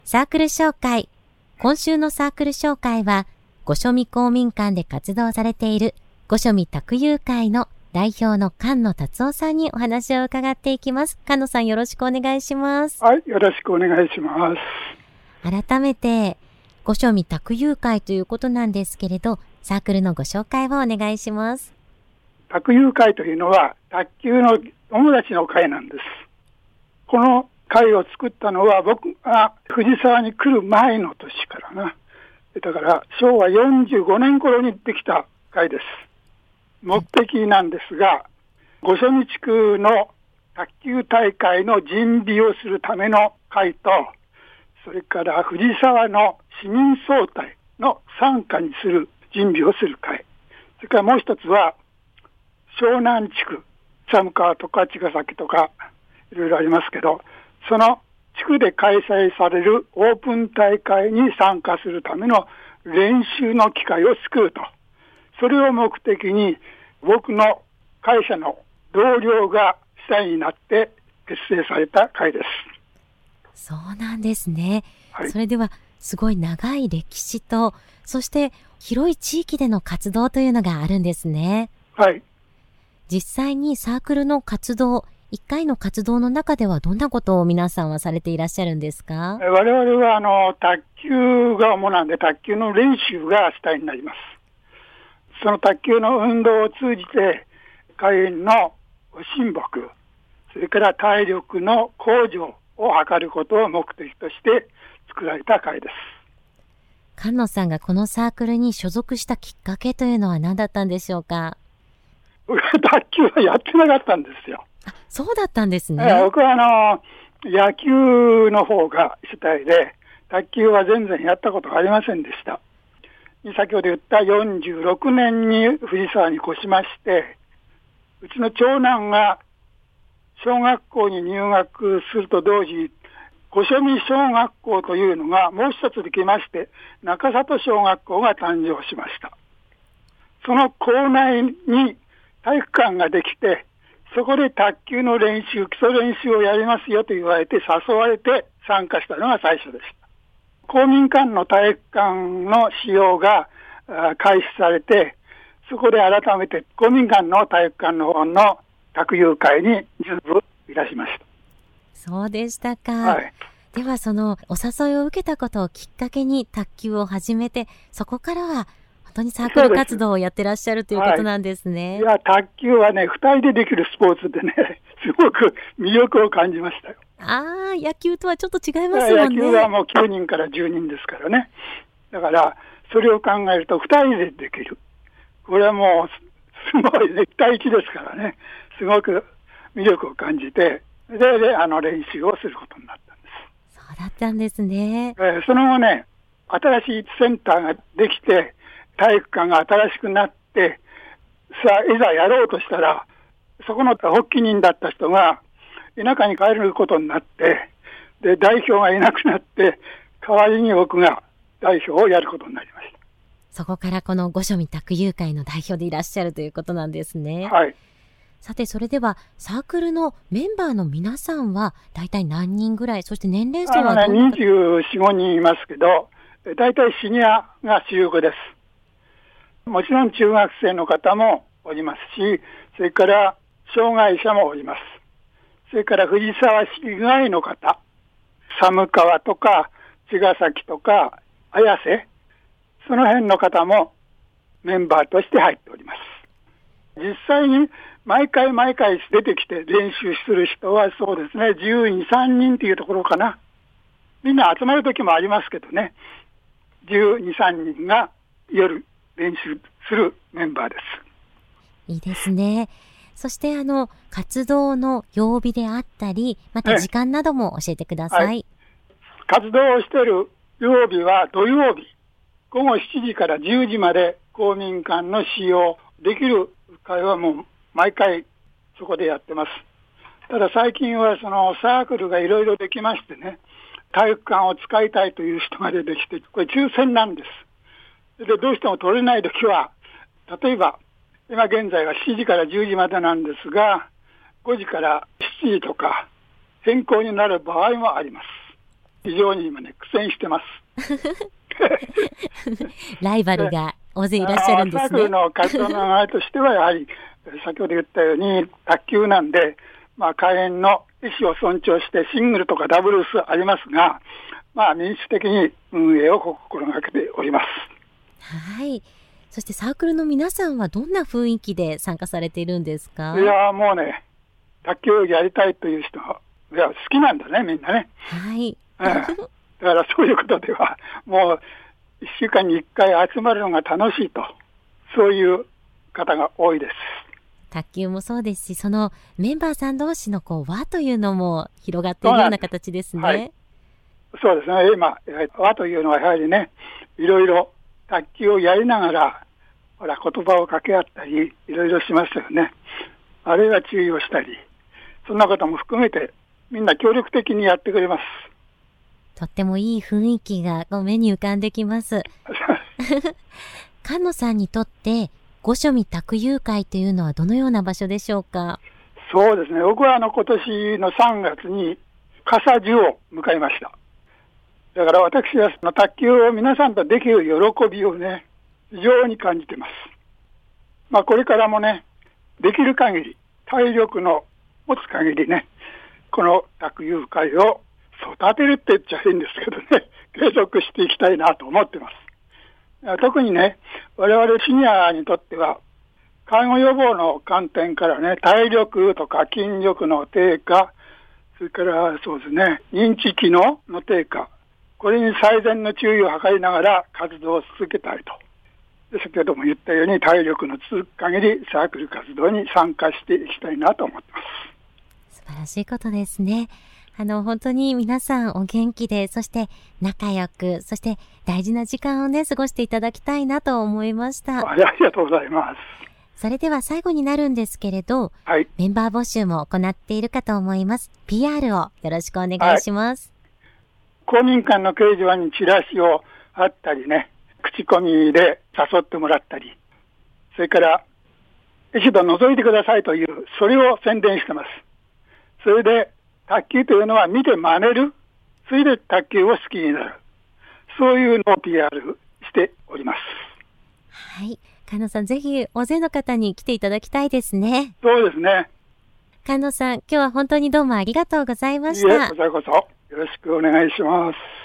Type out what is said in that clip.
サークル紹介。今週のサークル紹介は、御所見公民館で活動されている御所見卓友会の代表の菅野達夫さんにお話を伺っていきます。菅野さん、よろしくお願いします。 はい、よろしくお願いします。 改めて、御所見卓友会ということなんですけれど、サークルのご紹介をお願いします。 卓友会というのは、卓球の友達の会なんです。この会を作ったのは、僕が藤沢に来る前の年からな。だから昭和45年頃にできた会です。目的なんですが、御所見地区の卓球大会の準備をするための会と、それから藤沢の市民総体の参加にする準備をする会。それからもう一つは、湘南地区、寒川とか茅ヶ崎とかいろいろありますけど、その地区で開催されるオープン大会に参加するための練習の機会を作ると。それを目的に僕の会社の同僚が主体になって結成された会です。 そうなんですね。 はい、 それではすごい長い歴史と、そして広い地域での活動というのがあるんですね。 はい。 実際にサークルの活動、1回の活動の中ではどんなことを皆さんはされていらっしゃるんですか？ 我々は卓球が主なんで、卓球の練習が主体になります。その卓球の運動を通じて会員のご親睦、それから体力の向上を図ることを目的として作られた会です。 菅野さんがこのサークルに所属したきっかけというのは何だったんでしょうか？ 僕は卓球はやってなかったんですよ。 あ、そうだったんですね。 僕は野球の方が主体で、卓球は全然やったことがありませんでした。先ほど言った46年に藤沢に越しまして、うちの長男が小学校に入学すると同時に、御所見小学校というのがもう一つできまして、中里小学校が誕生しました。その校内に体育館ができて、そこで卓球の練習、基礎練習をやりますよと言われて誘われて参加したのが最初でした。公民館の体育館の使用が開始されて、そこで改めて公民館の体育館の方の卓友会に入部いたしました。 そうでしたか。 はい。 ではそのお誘いを受けたことをきっかけに卓球を始めて、そこからは本当にサークル活動をやってらっしゃるということなんですね。 いや、卓球はね、二人でできるスポーツでね、すごく魅力を感じましたよ。 ああ、野球とはちょっと違いますもんね。 野球はもう9人から10人ですからね。だから、それを考えると二人でできる。これはもう、すごいね、1対1ですからね、すごく魅力を感じて、で、練習をすることになったんです。 そうだったんですね。 その後ね、新しいセンターができて、体育館が新しくなって、さあ、いざやろうとしたら、そこの発起人だった人が、田舎に帰ることになって、で、代表がいなくなって、代わりに僕が代表をやることになりました。 そこからこの御所見卓友会の代表でいらっしゃるということなんですね。 はい。 さて、それではサークルのメンバーの皆さんは大体何人ぐらい、そして年齢層はどうな 24、5人いますけど、大体シニアが主力です。もちろん中学生の方もおりますし、それから障害者もおります。それから藤沢市以外の方、寒川とか茅ヶ崎とか綾瀬、その辺の方もメンバーとして入っております。実際に毎回出てきて練習する人はそうですね、12、3人っていうところかな。みんな集まる時もありますけどね、12、3人が夜練習するメンバーです。 いいですね。そして活動の曜日であったり、また時間なども教えてください。はい、 活動をしている曜日は土曜日、午後7時から10時まで公民館の使用できる会はもう毎回そこでやってます。ただ最近はそのサークルがいろいろできましてね、体育館を使いたいという人が出てきて、これ抽選なんです。で、どうしても取れないときは、例えば今現在は7時から10時までなんですが、5時から7時とか変更になる場合もあります。 非常に今ね、苦戦してます。 ライバルが大勢いらっしゃるんですね。 サークルの活動の流れとしては、やはり、先ほど言ったように、卓球なんで、会員の意思を尊重して、シングルとかダブルスありますが、民主的に運営を心がけております。 はい。そしてサークルの皆さんはどんな雰囲気で参加されているんですか？ いやもうね、卓球やりたいという人は、いや好きなんだね、みんなね。 はい。 だからそういうことでは、もう1週間に1回集まるのが楽しいと、そういう方が多いです。 卓球もそうですし、そのメンバーさん同士の輪というのも広がっているような形ですね。 はい、そうですね。今、輪というのはやはりね、いろいろ卓球をやりながら、言葉を掛け合ったり、いろいろしますよね。あるいは注意をしたり、そんなことも含めて、みんな協力的にやってくれます。 とってもいい雰囲気が目に浮かんできます。菅野さんにとって、御所見卓友会というのはどのような場所でしょうか？ そうですね。僕は今年の3月に笠樹を迎えました。だから私はその卓球を皆さんとできる喜びをね、非常に感じています。これからもね、できる限り、体力の持つ限りね、この卓友会を育てるって言っちゃ変ですけどね、継続していきたいなと思っています。特にね、我々シニアにとっては、介護予防の観点からね、体力とか筋力の低下、それからそうですね、認知機能の低下、これに最善の注意を図りながら活動を続けたいと。で先ほども言ったように、体力の続く限りサークル活動に参加していきたいなと思っています。 素晴らしいことですね。本当に皆さんお元気で、そして仲良く、そして大事な時間をね、過ごしていただきたいなと思いました。 ありがとうございます。 それでは最後になるんですけれど、 はい、 メンバー募集も行っているかと思います。PR をよろしくお願いします。 公民館の掲示板にチラシを貼ったりね、口コミで誘ってもらったり、それから一度覗いてくださいという、それを宣伝してます。それで卓球というのは見て真似る、それで卓球を好きになる、そういうのを PR しております。 はい、菅野さん、ぜひ大勢の方に来ていただきたいですね。 そうですね。 菅野さん、今日は本当にどうもありがとうございました。 こちらこそよろしくお願いします。